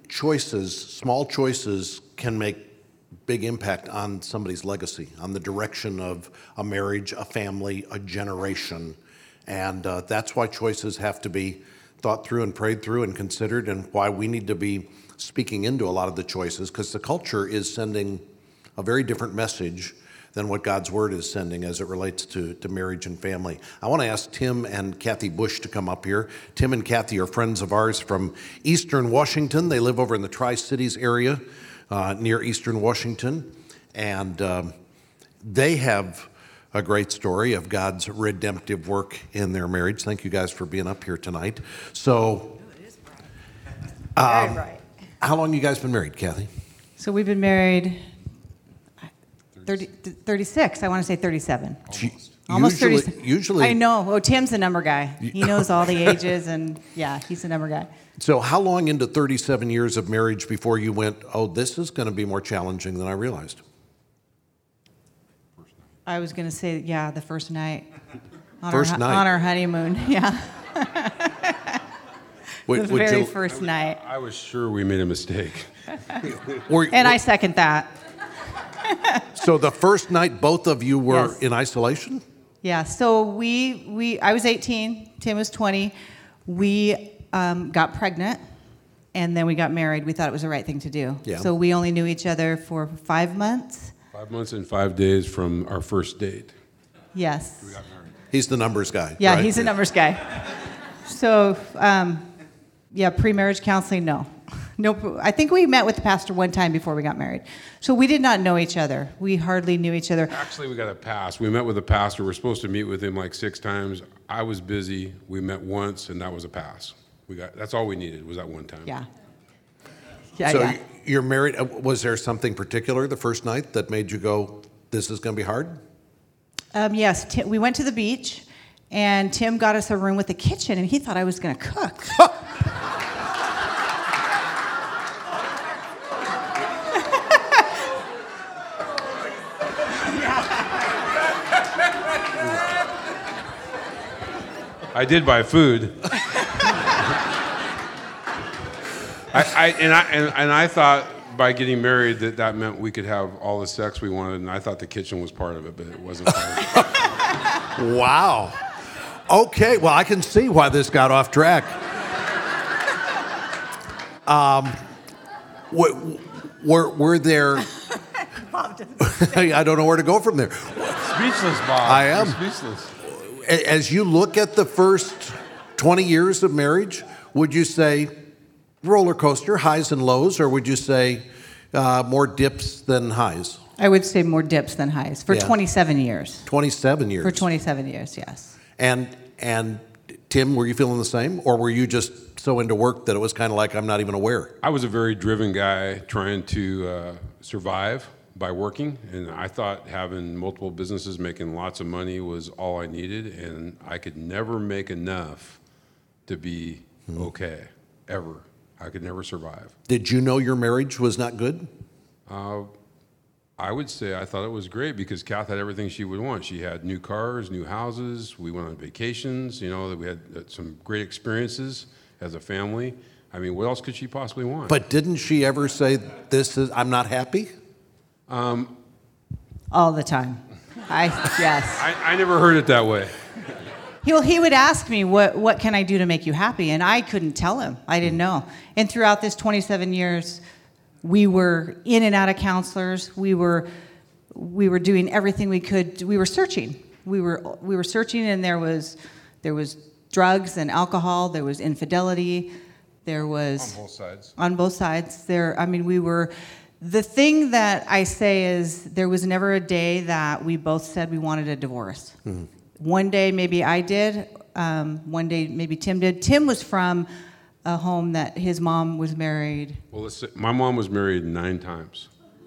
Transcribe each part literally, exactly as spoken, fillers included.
choices, small choices, can make big impact on somebody's legacy, on the direction of a marriage, a family, a generation. And uh, that's why choices have to be thought through and prayed through and considered, and why we need to be speaking into a lot of the choices, because the culture is sending a very different message than what God's Word is sending as it relates to, to marriage and family. I want to ask Tim and Kathy Bush to come up here. Tim and Kathy are friends of ours from Eastern Washington. They live over in the Tri-Cities area uh, near Eastern Washington. And um, they have a great story of God's redemptive work in their marriage. Thank you guys for being up here tonight. So, um, Very right. How long you guys been married, Kathy? So we've been married thirty, thirty-six. I want to say thirty-seven. Almost. Almost usually, thirty. Usually. I know. Oh, Tim's the number guy. He knows all the ages, and yeah, he's the number guy. So how long into thirty-seven years of marriage before you went, oh, this is going to be more challenging than I realized? I was going to say, yeah, the first night. On First our, night. On our honeymoon, yeah. Would, the would very you, first night. I was sure we made a mistake. were, And I second that. So the first night, both of you were Yes. in isolation? Yeah, so we, we I was eighteen, Tim was twenty. We um, got pregnant, and then we got married. We thought it was the right thing to do. Yeah. So we only knew each other for five months. Five months and five days from our first date. Yes. We got married. He's the numbers guy. Yeah, right? he's a numbers guy. So, um, yeah, pre-marriage counseling, no. No, I think we met with the pastor one time before we got married. So we did not know each other. We hardly knew each other. Actually, we got a pass. We met with the pastor. We're supposed to meet with him like six times. I was busy. We met once, and that was a pass. We got. That's all we needed was that one time. Yeah. Yeah, So yeah. you're married. uh, Was there something particular the first night that made you go, this is going to be hard? Um, yes, Tim, we went to the beach, and Tim got us a room with a kitchen, and he thought I was going to cook. I did buy food. I, I, and I and, and I thought by getting married that that meant we could have all the sex we wanted, and I thought the kitchen was part of it, but it wasn't part of it. Wow. Okay, well, I can see why this got off track. Um, were, were, were there... I don't know where to go from there. Speechless, Bob. I am. You're speechless. As you look at the first twenty years of marriage, would you say roller coaster, highs and lows, or would you say uh, more dips than highs? I would say more dips than highs for Yeah. twenty-seven years. twenty-seven years. For twenty-seven years, yes. And and Tim, were you feeling the same, or were you just so into work that it was kind of like I'm not even aware? I was a very driven guy trying to uh, survive by working, and I thought having multiple businesses making lots of money was all I needed, and I could never make enough to be Hmm. okay, ever. I could never survive. Did you know your marriage was not good? Uh, I would say I thought it was great because Kath had everything she would want. She had new cars, new houses. We went on vacations. You know, that we had uh, some great experiences as a family. I mean, what else could she possibly want? But didn't she ever say, "This is I'm not happy"? um, All the time. I yes. I, I never heard it that way. He, well, he would ask me, what, what can I do to make you happy? And I couldn't tell him. I didn't know. And throughout this twenty-seven years, we were in and out of counselors. We were, we were doing everything we could. We were searching. We were, we were searching, and there was, there was drugs and alcohol. There was infidelity. There was... On both sides. On both sides. There, I mean, we were... The thing that I say is there was never a day that we both said we wanted a divorce. Mm-hmm. One day maybe I did. Um, one day maybe Tim did. Tim was from a home that his mom was married. Well, let's say, my mom was married nine times,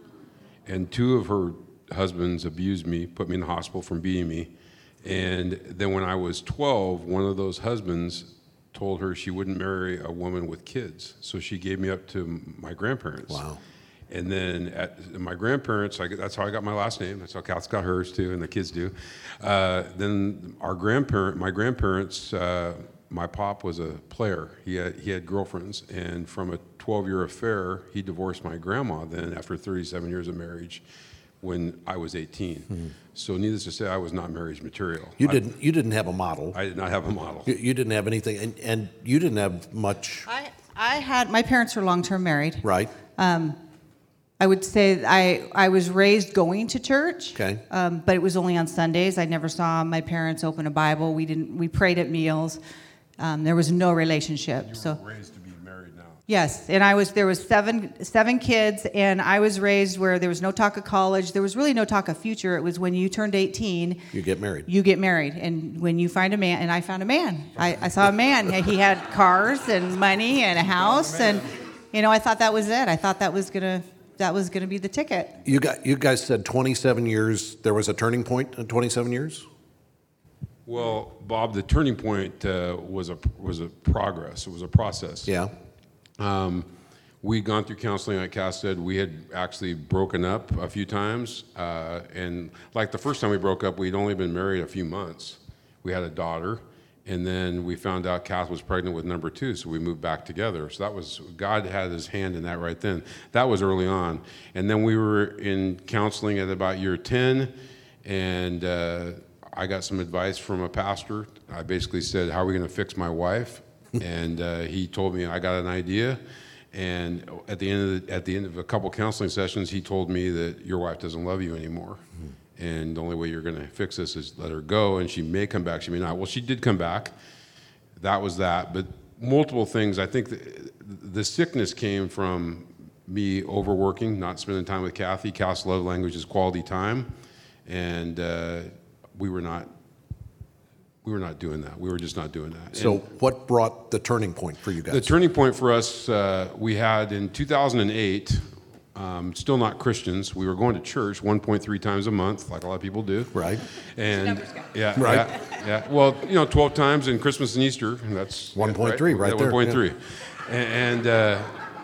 and two of her husbands abused me, put me in the hospital from beating me. And then when I was twelve, one of those husbands told her she wouldn't marry a woman with kids, so she gave me up to my grandparents. Wow. And then at my grandparents, I, that's how I got my last name. That's how Kath's got hers too, and the kids do. Uh, then our grandparent, my grandparents, uh, my pop was a player. He had, he had girlfriends, and from a twelve-year affair, he divorced my grandma then after thirty-seven years of marriage when I was eighteen. Mm-hmm. So needless to say, I was not marriage material. You I, didn't You didn't have a model. I did not have a model. You, you didn't have anything, and, and you didn't have much. I, I had, my parents were long-term married. Right. Um, I would say I, I was raised going to church, Okay. um, but it was only on Sundays. I never saw my parents open a Bible. We didn't. We prayed at meals. Um, there was no relationship. You were so raised to be married now. yes, and I was. There was seven seven kids, and I was raised where there was no talk of college. There was really no talk of future. It was when you turned eighteen, You get married. you get married, and when you find a man, and I found a man. I, I saw a man. He had cars and money and a house, and you know, I thought that was it. I thought that was gonna. That was going to be the ticket. You got. You guys said twenty-seven years. There was a turning point in twenty-seven years. Well, Bob, the turning point uh, was a was a progress. It was a process. Yeah. Um, we'd gone through counseling, like Cass said. We had actually broken up a few times, uh, and like the first time we broke up, we'd only been married a few months. We had a daughter, and then we found out Cass was pregnant with number two, so we moved back together. So that was, God had his hand in that right then. That was early on. And then we were in counseling at about year ten, and uh, I got some advice from a pastor. I basically said, how are we going to fix my wife? And uh, he told me, I got an idea. And at the end of the, at the end of a couple counseling sessions, he told me that your wife doesn't love you anymore. Mm-hmm. And the only way you're going to fix this is let her go, and she may come back, she may not. Well, she did come back. That was that. But multiple things. I think the, the sickness came from me overworking, not spending time with Kathy. Cass' love language is quality time, and uh, we were not. We were not doing that. We were just not doing that. So, And what brought the turning point for you guys? the turning point for us, uh, we had in two thousand eight. Um, still not Christians. We were going to church one point three times a month, like a lot of people do. Right. And yeah, Right. yeah, yeah. Well, you know, twelve times in Christmas and Easter. And that's one point three, right, right there. one point three. Yeah. And, and uh,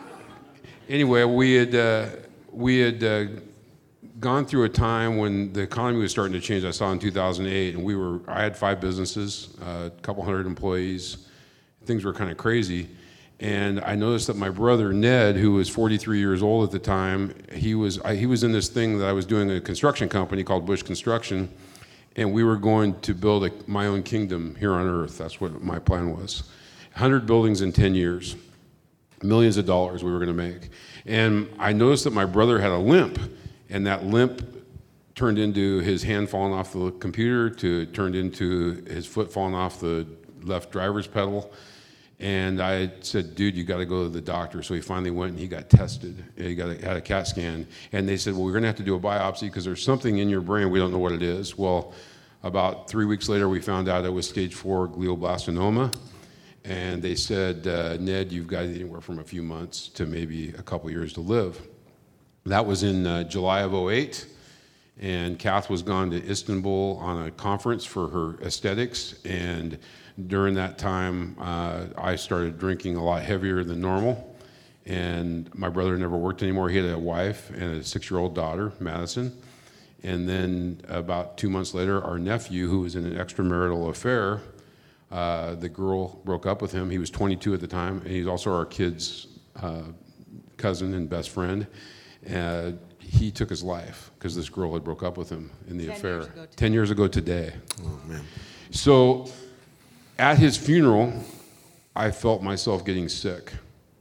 anyway, we had uh, we had uh, gone through a time when the economy was starting to change. I saw in two thousand eight, and we were. I had five businesses, uh, a couple hundred employees. Things were kind of crazy. And I noticed that my brother Ned, who was forty-three years old at the time, he was I, he was in this thing that I was doing, a construction company called Bush Construction, and we were going to build a, my own kingdom here on earth. That's what my plan was. one hundred buildings in ten years, millions of dollars we were going to make. And I noticed that my brother had a limp, and that limp turned into his hand falling off the computer, to turned into his foot falling off the left driver's pedal. And I said, dude, you got to go to the doctor. So he finally went and he got tested. He got a, had a CAT scan. And they said, well, we're going to have to do a biopsy because there's something in your brain. We don't know what it is. Well, about three weeks later, we found out it was stage four glioblastoma. And they said, uh, Ned, you've got anywhere from a few months to maybe a couple years to live. That was in uh, July of oh eight. And Kath was gone to Istanbul on a conference for her aesthetics. And during that time, uh, I started drinking a lot heavier than normal. And my brother never worked anymore. He had a wife and a six-year-old daughter, Madison. And then about two months later, our nephew, who was in an extramarital affair, uh, the girl broke up with him. He was twenty-two at the time, and he's also our kid's uh, cousin and best friend. Uh, he took his life because this girl had broke up with him in the Ten affair. years ago today. Ten years ago today. Oh, man. So at his funeral, I felt myself getting sick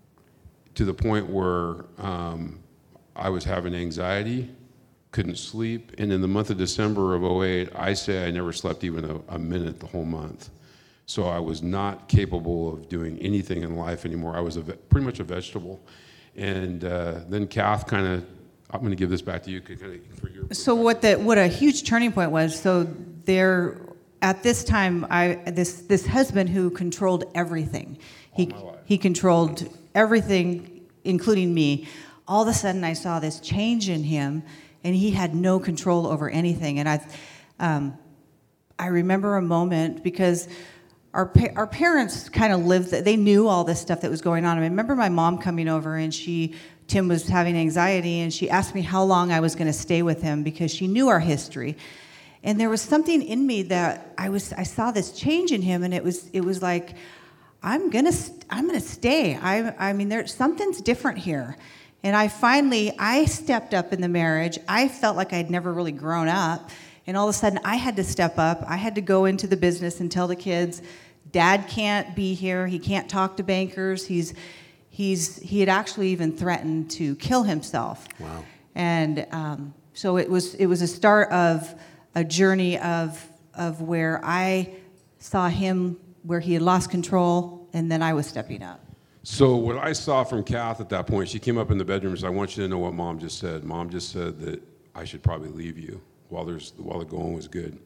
to the point where um, I was having anxiety, couldn't sleep. And in the month of December of oh eight, I say I never slept even a, a minute the whole month. So I was not capable of doing anything in life anymore. I was a ve- pretty much a vegetable. And uh, then Kath kind of, I'm going to give this back to you kind of for your. So what the what a huge turning point was. So there, at this time, I this this husband who controlled everything. He my life. he controlled everything, including me. All of a sudden, I saw this change in him, and he had no control over anything. And I, um, I remember a moment because our pa- our parents kind of lived. They knew all this stuff that was going on. I remember my mom coming over, and she. Tim was having anxiety, and she asked me how long I was going to stay with him because she knew our history. And there was something in me that I was I saw this change in him, and it was it was like I'm gonna, st- I'm gonna stay. I, I mean, there's something's different here. And I finally, I stepped up in the marriage. I felt like I'd never really grown up. And all of a sudden, I had to step up. I had to go into the business and tell the kids, Dad can't be here. He can't talk to bankers. He's, he's, he had actually even threatened to kill himself. Wow. And um, so it was, it was a start of a journey of, of where I saw him, where he had lost control, and then I was stepping up. So what I saw from Kath at that point, she came up in the bedroom and said, I want you to know what Mom just said. Mom just said that I should probably leave you while there's while the going was good.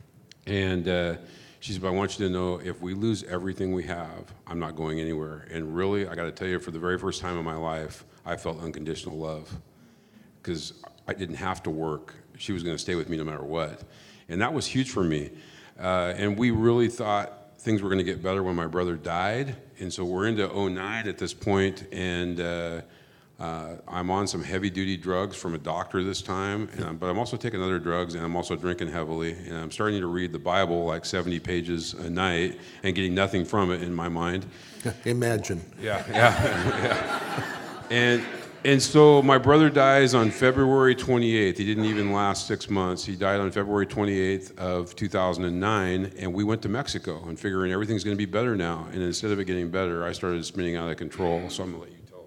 And uh, she said, but I want you to know if we lose everything we have, I'm not going anywhere. And really, I got to tell you, for the very first time in my life, I felt unconditional love because I didn't have to work. She was going to stay with me no matter what. And that was huge for me. Uh, and we really thought things were going to get better when my brother died. And so we're into oh nine at this point, and uh, uh, I'm on some heavy-duty drugs from a doctor this time, and I'm, but I'm also taking other drugs, and I'm also drinking heavily, and I'm starting to read the Bible like seventy pages a night and getting nothing from it in my mind. Imagine. Yeah, yeah, yeah. And, and so my brother dies on February twenty-eighth. He didn't even last six months. He died on February twenty-eighth of two thousand nine, and we went to Mexico and figuring everything's going to be better now. And instead of it getting better, I started spinning out of control. So I'm going to let you tell.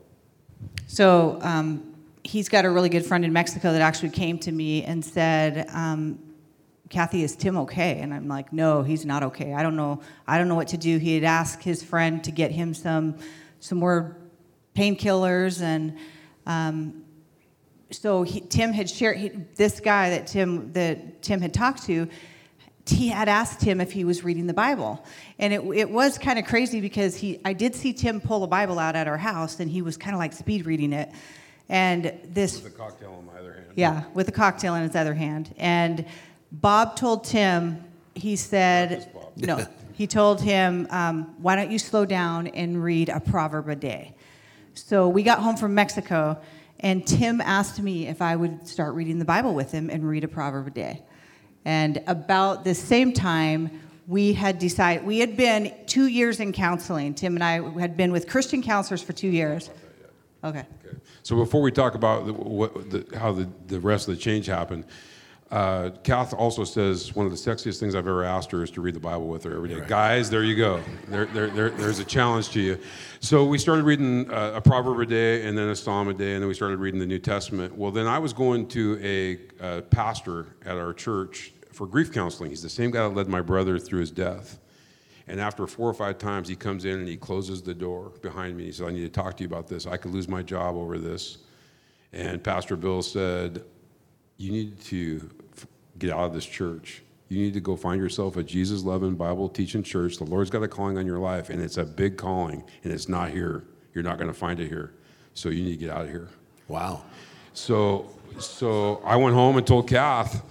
So um, he's got a really good friend in Mexico that actually came to me and said, um, Kathy, is Tim okay? And I'm like, no, he's not okay. I don't know. I don't know what to do. He had asked his friend to get him some some more painkillers, and um, so he, Tim had shared he, this guy that Tim that Tim had talked to. He had asked him if he was reading the Bible, and it it was kind of crazy because he I did see Tim pull a Bible out at our house, and he was kind of like speed reading it, and this With a cocktail in my other hand. yeah with a cocktail in his other hand, and Bob told Tim, he said no, he told him, um, why don't you slow down and read a proverb a day. So we got home from Mexico, and Tim asked me if I would start reading the Bible with him and read a proverb a day. And about the same time, we had decided, we had been two years in counseling. Tim and I had been with Christian counselors for two years. Okay. Okay. So before we talk about the, what, the, how the, the rest of the change happened, uh, Kath also says one of the sexiest things I've ever asked her is to read the Bible with her every day. Right. Guys, there you go. There, there, there, there's a challenge to you. So we started reading uh, a proverb a day, and then a psalm a day, and then we started reading the New Testament. Well, then I was going to a, a pastor at our church for grief counseling. He's the same guy that led my brother through his death. And after four or five times, he comes in and he closes the door behind me. He said, I need to talk to you about this. I could lose my job over this. And Pastor Bill said, you need to get out of this church. You need to go find yourself a Jesus-loving, Bible-teaching church. The Lord's got a calling on your life, and it's a big calling, and it's not here. You're not going to find it here. So you need to get out of here. Wow. So, so I went home and told Kath,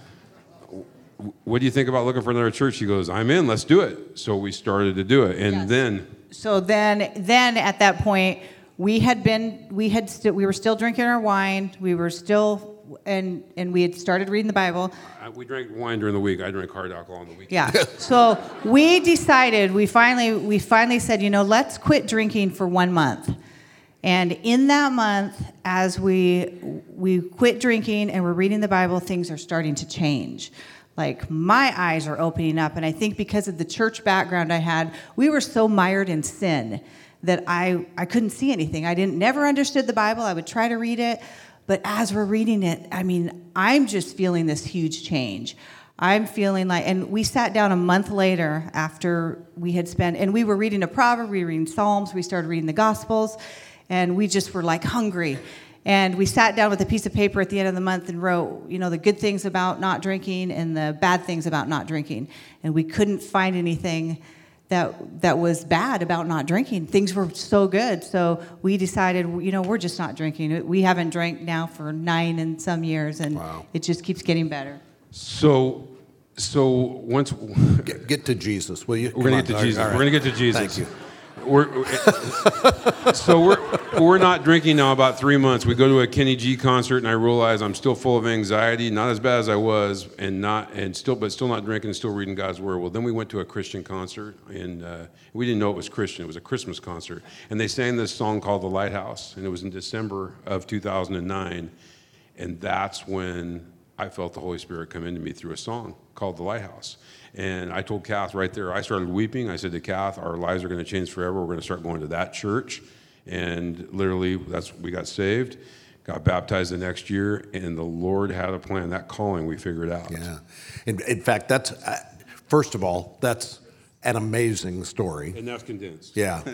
what do you think about looking for another church? She goes, I'm in, let's do it. So we started to do it. And Yes. then... So then, then at that point, we had been, we had, st- we were still drinking our wine. We were still, and and we had started reading the Bible. Uh, we drank wine during the week. I drank hard alcohol on the weekend. Yeah. So we decided, we finally, we finally said, you know, let's quit drinking for one month. And in that month, as we we quit drinking and we're reading the Bible, things are starting to change. Like, my eyes are opening up, and I think because of the church background I had, we were so mired in sin that I, I couldn't see anything. I didn't never understood the Bible. I would try to read it, but as we're reading it, I mean, I'm just feeling this huge change. I'm feeling like, and we sat down a month later after we had spent, and we were reading a proverb, we were reading Psalms, we started reading the Gospels, and we just were like hungry. And we sat down with a piece of paper at the end of the month and wrote, you know, the good things about not drinking and the bad things about not drinking. And we couldn't find anything that that was bad about not drinking. Things were so good. So we decided, you know, we're just not drinking. We haven't drank now for nine and some years, and Wow. it just keeps getting better. So, so once... Get, get to Jesus, will you? We're going Come to get on. to Jesus. All right. We're going to get to Jesus. Thank you. we're so we're we're not drinking now about three months. We go to a Kenny G concert, and I realize I'm still full of anxiety, not as bad as I was, and not and still, but still not drinking, and still reading God's word. Well, then we went to a Christian concert, and uh, we didn't know it was Christian. It was a Christmas concert, and they sang this song called "The Lighthouse," and it was in December of two thousand nine, and that's when I felt the Holy Spirit come into me through a song called "The Lighthouse." And I told Kath right there, I started weeping. I said to Kath, our lives are going to change forever. We're going to start going to that church. And literally, that's we got saved, got baptized the next year, and the Lord had a plan. That calling, we figured out. Yeah. In, in fact, that's, uh, first of all, that's an amazing story. And that's condensed. Yeah.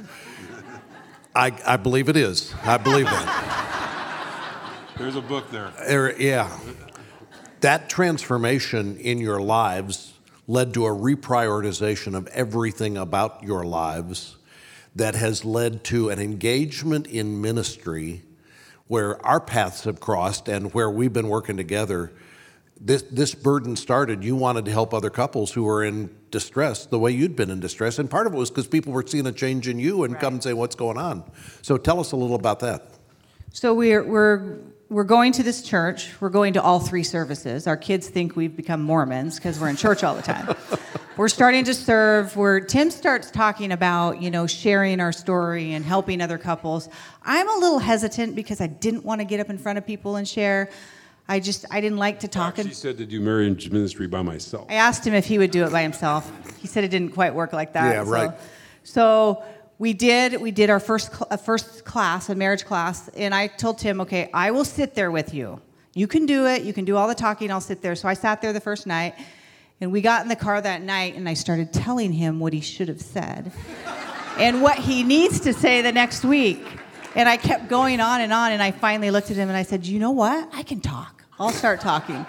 I, I believe it is. I believe that. There's a book there. There, yeah. That transformation in your lives led to a reprioritization of everything about your lives that has led to an engagement in ministry where our paths have crossed and where we've been working together. This, this burden started, you wanted to help other couples who were in distress the way you'd been in distress, and part of it was because people were seeing a change in you and Right. come and say, what's going on? So tell us a little about that. So we're we're we're going to this church. We're going to all three services. Our kids think we've become Mormons because we're in church all the time. We're starting to serve. Where Tim starts talking about, you know, sharing our story and helping other couples. I'm a little hesitant because I didn't want to get up in front of people and share. I just I didn't like to talk. She said to do marriage ministry by myself. I asked him if he would do it by himself. He said it didn't quite work like that. Yeah, so, right. So we did. We did our first cl- uh, first class, a marriage class, and I told Tim, okay, I will sit there with you. You can do it. You can do all the talking. I'll sit there. So I sat there the first night, and we got in the car that night, and I started telling him what he should have said and what he needs to say the next week. And I kept going on and on, and I finally looked at him and I said, you know what? I can talk. I'll start talking.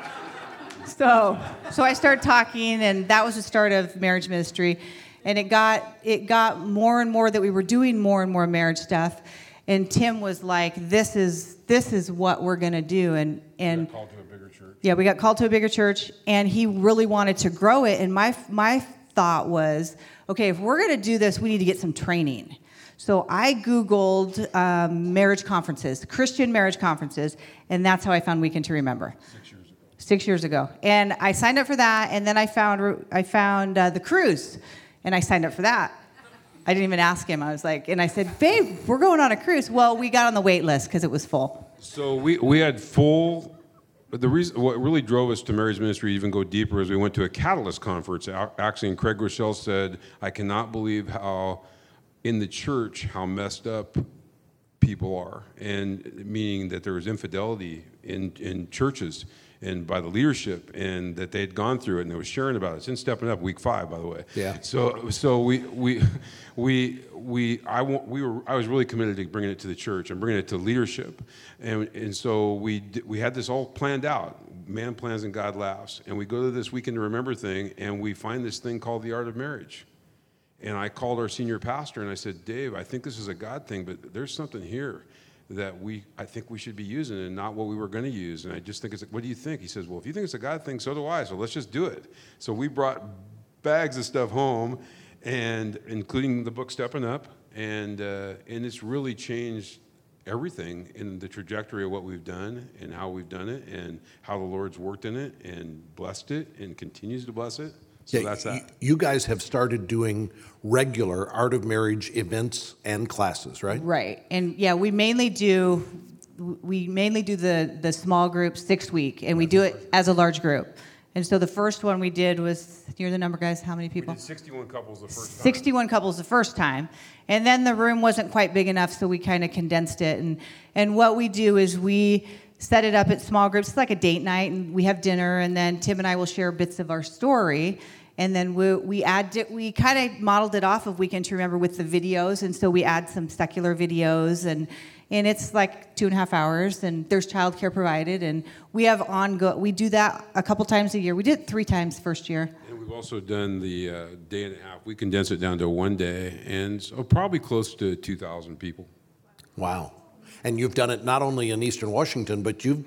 So, so I started talking, and that was the start of marriage ministry. And it got it got more and more that we were doing more and more marriage stuff. And Tim was like, "This is this is what we're gonna do." And and Called to a bigger church. yeah, we got called to a bigger church, and he really wanted to grow it. And my my thought was, okay, if we're gonna do this, we need to get some training. So I Googled um, marriage conferences, Christian marriage conferences, and that's how I found Weekend to Remember. Six years ago. Six years ago, and I signed up for that, and then I found I found uh, the cruise, and I signed up for that. I didn't even ask him. I was like, and I said, "Babe, we're going on a cruise." Well, we got on the wait list because it was full. So we, we had full, but the reason, what really drove us to marriage ministry even go deeper is we went to a Catalyst conference. Actually, and Craig Rochelle said, I cannot believe how, in the church, how messed up people are. And meaning that there was infidelity in, in churches and by the leadership, and that they'd gone through it, and they were sharing about it. It's in Stepping Up, week five, by the way. Yeah. So, so we, we, we, we, I, want, we were, I was really committed to bringing it to the church and bringing it to leadership, and and so we, we had this all planned out. Man plans and God laughs, and we go to this Weekend to Remember thing, and we find this thing called the Art of Marriage. And I called our senior pastor, and I said, Dave, I think this is a God thing, but there's something here that we, I think we should be using and not what we were going to use. And I just think it's, what do you think? He says, well, if you think it's a God thing, so do I. So let's just do it. So we brought bags of stuff home, and including the book Stepping Up. And, uh, and it's really changed everything in the trajectory of what we've done and how we've done it and how the Lord's worked in it and blessed it and continues to bless it. So Yeah, that's y- that. You guys have started doing regular Art of Marriage events and classes, right? Right, and yeah, we mainly do we mainly do the the small group six week, and we do it as a large group. And so the first one we did was, you're the number, guys. How many We people? did sixty-one couples the first time. sixty-one couples the first time, and then the room wasn't quite big enough, so we kind of condensed it. And and what we do is we set it up at small groups. It's like a date night, and we have dinner, and then Tim and I will share bits of our story, and then we we add it, we kind of modeled it off of Weekend to Remember with the videos, and so we add some secular videos, and and it's like two and a half hours, and there's childcare provided, and we have ongo we do that a couple times a year. We did it three times first year. And we've also done the uh, day and a half. We condense it down to one day, and so probably close to two thousand people. Wow. And you've done it not only in Eastern Washington, but you've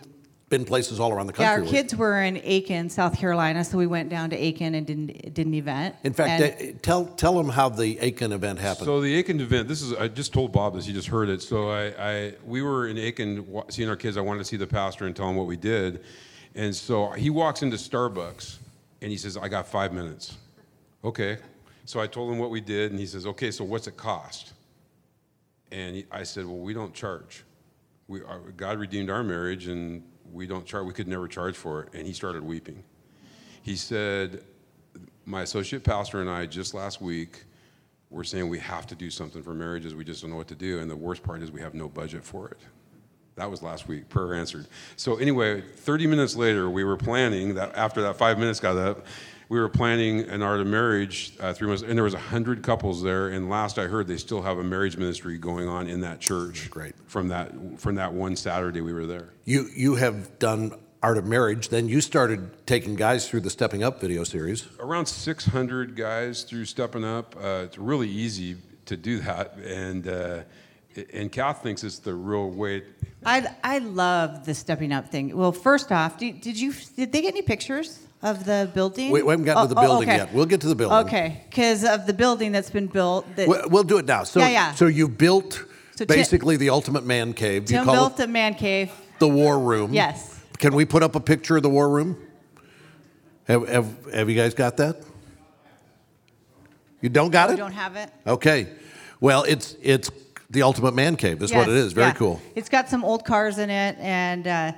been places all around the country. Yeah, our with- kids were in Aiken, South Carolina, so we went down to Aiken and did, did an event. In fact, And- they- tell tell them how the Aiken event happened. So the Aiken event, this is, I just told Bob this, he just heard it. So I, I we were in Aiken wa- seeing our kids. I wanted to see the pastor and tell him what we did. And so he walks into Starbucks and he says, I got five minutes. Okay. So I told him what we did and he says, okay, so what's it cost? And he, I said, well, we don't charge. We, our, God redeemed our marriage and we don't charge, we could never charge for it. And he started weeping. He said, my associate pastor and I just last week were saying we have to do something for marriages. We just don't know what to do. And the worst part is we have no budget for it. That was last week, prayer answered. So anyway, thirty minutes later, we were planning that after that five minutes got up, we were planning an art of marriage uh, three months, and there was a hundred couples there. And last I heard, they still have a marriage ministry going on in that church. Great. From that from that one Saturday we were there. You you have done Art of Marriage. Then you started taking guys through the Stepping Up video series. Around six hundred guys through Stepping Up. Uh, it's really easy to do that, and uh, and Kath thinks it's the real way. I I love the stepping up thing. Well, first off, did, did you did they get any pictures of the building? We, we haven't gotten Oh, to the oh, building okay. yet. We'll get to the building. Okay, because of the building that's been built. That We'll, we'll do it now. So Yeah, yeah. so you built So Tim- basically the ultimate man cave. Tim you call built it a man cave. the War Room. Yes. Can we put up a picture of the War Room? Have have, have you guys got that? You don't got We it? don't have it. Okay. Well, it's it's the ultimate man cave. That's what it Yes, is. Very yeah. cool. It's got some old cars in it, and uh,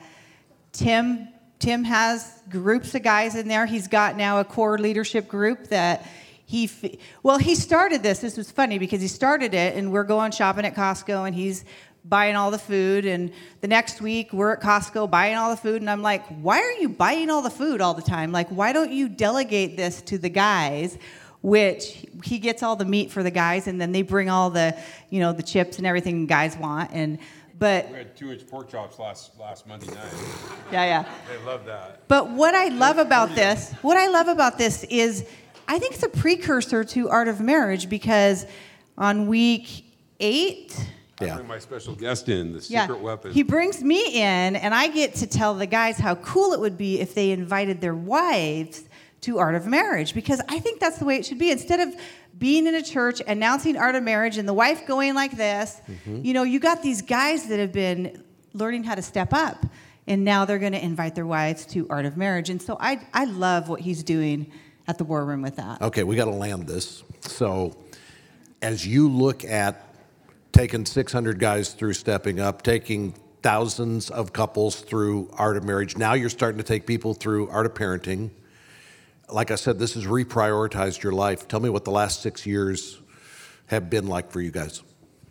Tim Tim has groups of guys in there. He's got now a core leadership group that he f- well he started this. This was funny because he started it, and we're going shopping at Costco, and he's buying all the food, and the next week we're at Costco buying all the food, and I'm like, why are you buying all the food all the time? Like, why don't you delegate this to the guys? Which he gets all the meat for the guys, and then they bring all the, you know, the chips and everything guys want. And but We had two-inch pork chops last last Monday night. yeah, yeah. They love that. But what I love about this, what I love about this is, I think it's a precursor to Art of Marriage because on week eight. I Yeah. bring my special guest in, the Yeah, secret weapon. he brings me in, and I get to tell the guys how cool it would be if they invited their wives to Art of Marriage, because I think that's the way it should be. Instead of being in a church announcing Art of Marriage and the wife going like this, Mm-hmm. you know, you got these guys that have been learning how to step up, and now they're going to invite their wives to Art of Marriage. And so I, I love what he's doing at the War Room with that. Okay, we got to land this. So, as you look at taking six hundred guys through Stepping Up, taking thousands of couples through Art of Marriage, now you're starting to take people through Art of Parenting. Like I said, this has reprioritized your life. Tell me what the last six years have been like for you guys.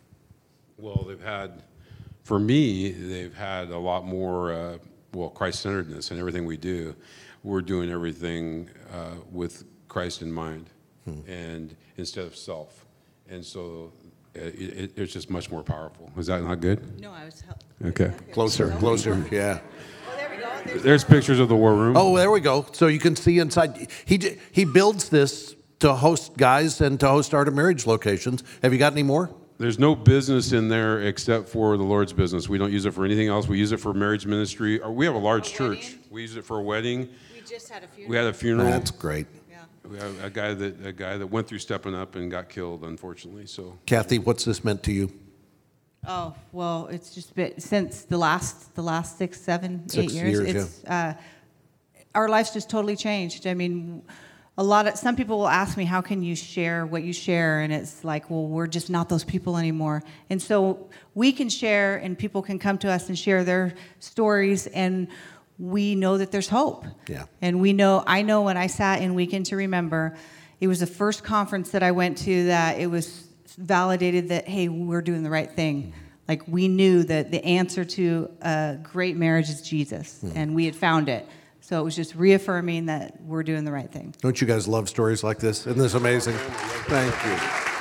Well, they've had, for me, they've had a lot more, uh, well, Christ-centeredness in everything we do. We're doing everything uh, with Christ in mind, and instead of self. And so uh, it, it, it's just much more powerful. Is that not good? No, I was. Okay. Closer, closer, yeah. Oh, there we go. There's There's pictures of the war room. Oh, there we go. So you can see inside. He j- he builds this to host guys and to host Art of Marriage locations. Have you got any more? There's no business in there except for the Lord's business. We don't use it for anything else. We use it for marriage ministry. Or we have a large A church. wedding? We use it for a wedding. We just had a few. We had a funeral. That's great. Yeah. We have a guy that a guy that went through Stepping Up and got killed, unfortunately. So Kathy, what's this meant to you? Oh well, it's just been since the last the last six, seven, Six eight years. years, it's uh, our life's just totally changed. I mean, a lot of some people will ask me, "How can you share what you share?" And it's like, well, we're just not those people anymore. And so we can share, and people can come to us and share their stories, and we know that there's hope. Yeah. And we know, I know when I sat in Weekend to Remember, it was the first conference that I went to that it was validated that, hey, we're doing the right thing. Like, we knew that the answer to a great marriage is Jesus, and we had found it. So it was just reaffirming that we're doing the right thing. Don't you guys love stories like this? Isn't this amazing? Thank you.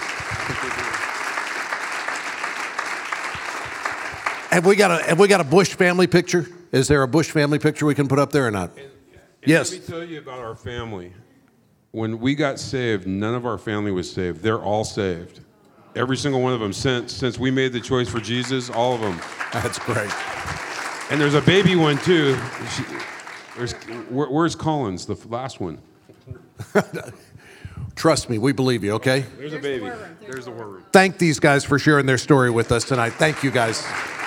Have we got a Have we got a Bush family picture? Is there a Bush family picture we can put up there or not? And Yes. Let me tell you about our family. When we got saved, none of our family was saved. They're all saved. Every single one of them since since we made the choice for Jesus, all of them. That's great. And there's a baby one too. She, there's, where, where's Collins, the last one? Trust me, we believe you, okay? There's a baby. There's the war room. Thank these guys for sharing their story with us tonight. Thank you, guys.